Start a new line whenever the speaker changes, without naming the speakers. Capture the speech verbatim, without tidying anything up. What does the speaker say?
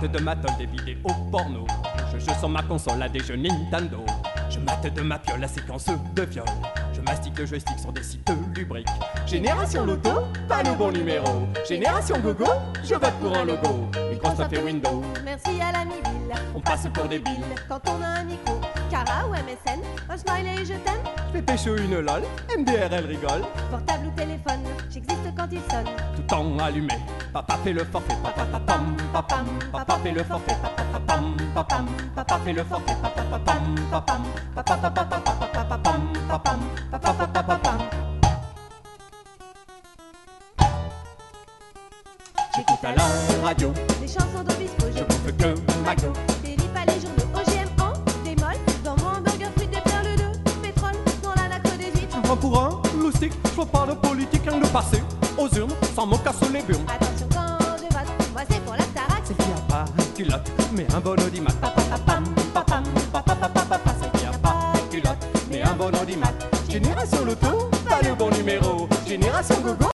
mate de ma tolle des vidéos porno. Je joue sur ma console à des jeux Nintendo. Je mate de ma piole la séquence de viol. Je mastique le joystick sur des sites lubriques. Génération Loto, pas le bon numéro. Génération Gogo, je vote pour un logo. Microsoft et Windows,
Merci à l'ami Bill.
on passe pour des billes.
Quand on a un micro, Cara ou M S N, un smiley je t'aime.
Je fais pécho une lol, M D R L rigole.
Portable ou téléphone, j'existe quand il sonne.
Tout temps allumé, papa fait le forfait. Papa pam papam, papa fait le forfait. Papa pam papam, papa fait le forfait. Papa pam papam, papa papa papa papa pam papam, papa papa papa. J'écoute à la radio,
Les chansons d'Obispo,
je
je
bouffe que McDo.
délie pas les journaux. O G M en démol, dans mon hamburger frites des perles de pétrole, dans la nacre des huîtres.
Un pour un, loustique, je veux pas de politique, rien de passé. Aux urnes, sans mon casse les burnes.
Attention quand je vote, moi c'est pour la Starac.
C'est qui a pas de culotte, mais un bon audimat. Papa pam papam, papa papa papa. C'est qui a pas de culotte, mais un bon audimat. Génération Loto, pas le bon numéro. Génération Gogo.